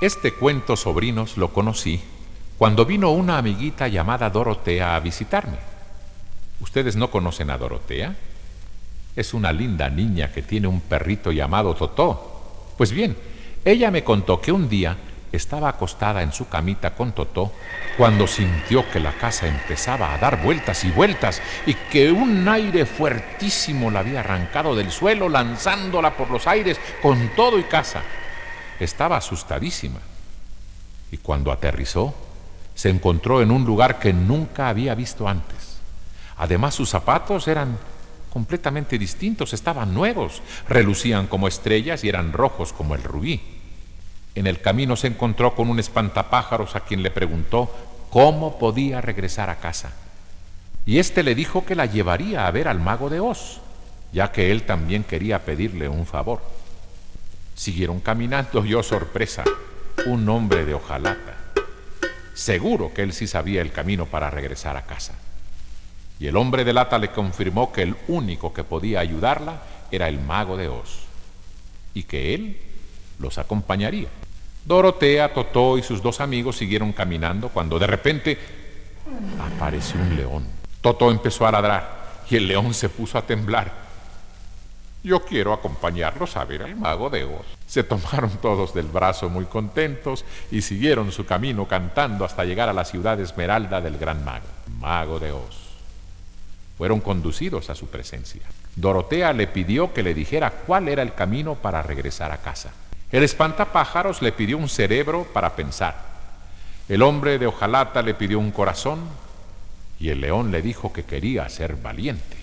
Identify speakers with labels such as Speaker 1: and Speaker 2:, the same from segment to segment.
Speaker 1: Este cuento, sobrinos, lo conocí cuando vino una amiguita llamada Dorotea a visitarme. ¿Ustedes no conocen a Dorotea? Es una linda niña que tiene un perrito llamado Totó. Pues bien, ella me contó que un día estaba acostada en su camita con Totó cuando sintió que la casa empezaba a dar vueltas y vueltas y que un aire fuertísimo la había arrancado del suelo, lanzándola por los aires con todo y casa. Estaba asustadísima y cuando aterrizó se encontró en un lugar que nunca había visto antes. Además, sus zapatos eran completamente distintos, estaban nuevos, relucían como estrellas y eran rojos como el rubí. En el camino se encontró con un espantapájaros a quien le preguntó cómo podía regresar a casa. Y éste le dijo que la llevaría a ver al mago de Oz, ya que él también quería pedirle un favor. Siguieron caminando y, oh sorpresa, un hombre de hojalata. Seguro que él sí sabía el camino para regresar a casa. Y el hombre de lata le confirmó que el único que podía ayudarla era el mago de Oz y que él los acompañaría. Dorotea, Totó y sus dos amigos siguieron caminando cuando de repente apareció un león. Totó empezó a ladrar y el león se puso a temblar. Yo quiero acompañarlos a ver al mago de Oz. Se tomaron todos del brazo muy contentos y siguieron su camino cantando hasta llegar a la ciudad esmeralda del gran mago, mago de Oz. Fueron conducidos a su presencia. Dorotea le pidió que le dijera cuál era el camino para regresar a casa. El espantapájaros le pidió un cerebro para pensar. El hombre de hojalata le pidió un corazón y el león le dijo que quería ser valiente.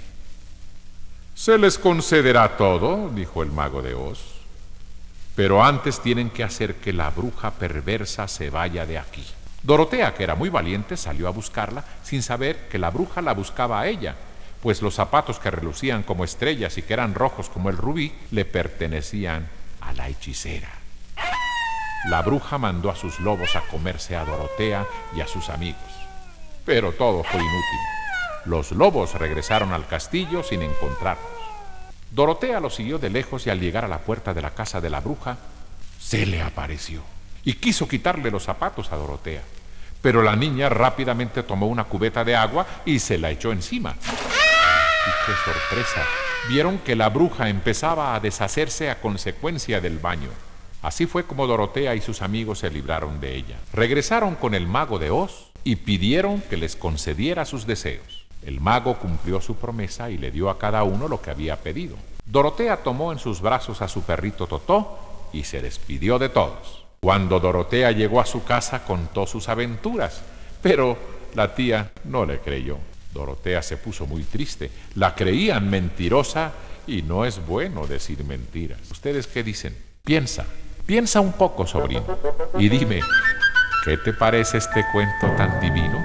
Speaker 1: Se les concederá todo, dijo el mago de Oz, pero antes tienen que hacer que la bruja perversa se vaya de aquí. Dorotea, que era muy valiente, salió a buscarla sin saber que la bruja la buscaba a ella, pues los zapatos que relucían como estrellas y que eran rojos como el rubí le pertenecían a la hechicera. La bruja mandó a sus lobos a comerse a Dorotea y a sus amigos, pero todo fue inútil. Los lobos regresaron al castillo sin encontrarlos. Dorotea los siguió de lejos y al llegar a la puerta de la casa de la bruja, se le apareció y quiso quitarle los zapatos a Dorotea. Pero la niña rápidamente tomó una cubeta de agua y se la echó encima. ¡Y qué sorpresa! Vieron que la bruja empezaba a deshacerse a consecuencia del baño. Así fue como Dorotea y sus amigos se libraron de ella. Regresaron con el mago de Oz y pidieron que les concediera sus deseos. El mago cumplió su promesa y le dio a cada uno lo que había pedido. Dorotea tomó en sus brazos a su perrito Totó y se despidió de todos. Cuando Dorotea llegó a su casa contó sus aventuras, pero la tía no le creyó. Dorotea se puso muy triste, la creían mentirosa y no es bueno decir mentiras. ¿Ustedes qué dicen? Piensa un poco, sobrino, y dime, ¿qué te parece este cuento tan divino?